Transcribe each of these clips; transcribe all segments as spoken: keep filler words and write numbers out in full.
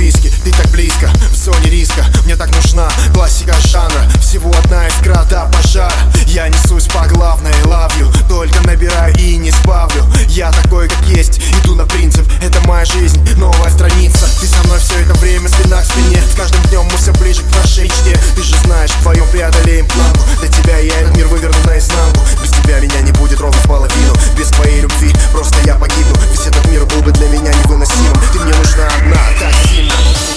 виски, ты так близко, в зоне риска. Мне так нужна классика жанра, всего одна искра до пожара. Я несусь по главной, love you, только набираю и не сбавлю. Я такой, как есть, иду на принцип, это моя жизнь, новая страница. Ты со мной все это время, спина к спине, с каждым днем мы все ближе к нашей мечте. Ты же знаешь, вдвоем преодолеем планку. Для тебя я этот мир выверну наизнанку. Без тебя меня не будет ровно в половину. Без твоей любви просто я погибну. Весь этот мир был бы для меня невыносимым. Ты мне нужна одна, так сильно.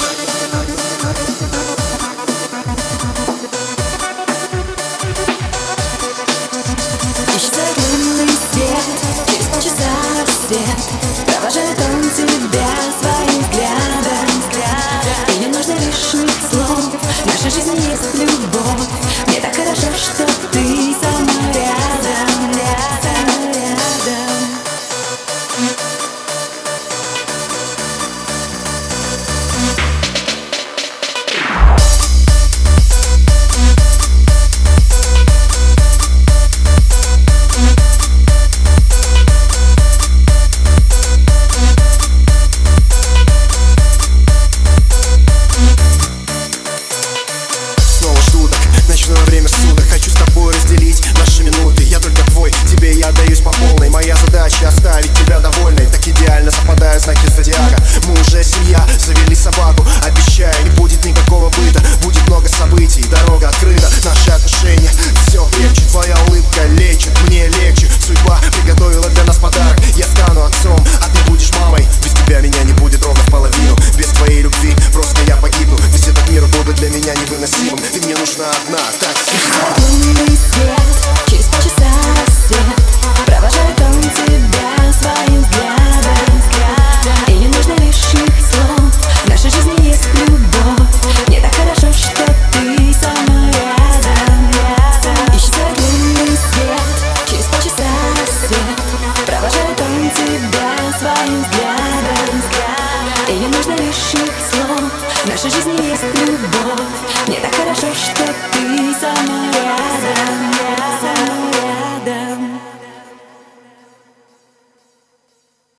Через полчаса рассвет провожает он тебя своим взглядом, взглядом. И не нужно лишних слов, в нашей жизни есть любовь. Мне так хорошо, что ты со мной рядом, рядом, рядом. Ночное время суток, хочу с тобой разделить наши минуты. Я только твой, тебе я отдаюсь по полной. Моя задача оставить тебя довольной. Так идеально совпадают знаки зодиака. Мы уже семья, завели собаку. Обещаю, не будет никакого быта. Будет много событий, дорога открыта. Наши отношения все крепче. Твоя улыбка лечит, мне легче. Судьба приготовила для нас подарок. Я стану отцом, а ты будешь мамой. Без тебя меня не будет ровно в половину. Без твоей любви просто я погибну. Весь этот мир был бы для меня невыносимым. Ты мне нужна одна, так лунный свет, через полчаса рассвет провожает он тебя своим взглядом, взглядом. И не нужно лишних слов, в нашей жизни есть любовь. Мне так хорошо, что ты со мной рядом, рядом. Исчезает лунный свет, через полчаса рассвет провожает он тебя своим взглядом, взглядом. И не нужно лишних слов, в нашей жизни есть любовь. Мне так хорошо, что ты со мной рядом, рядом.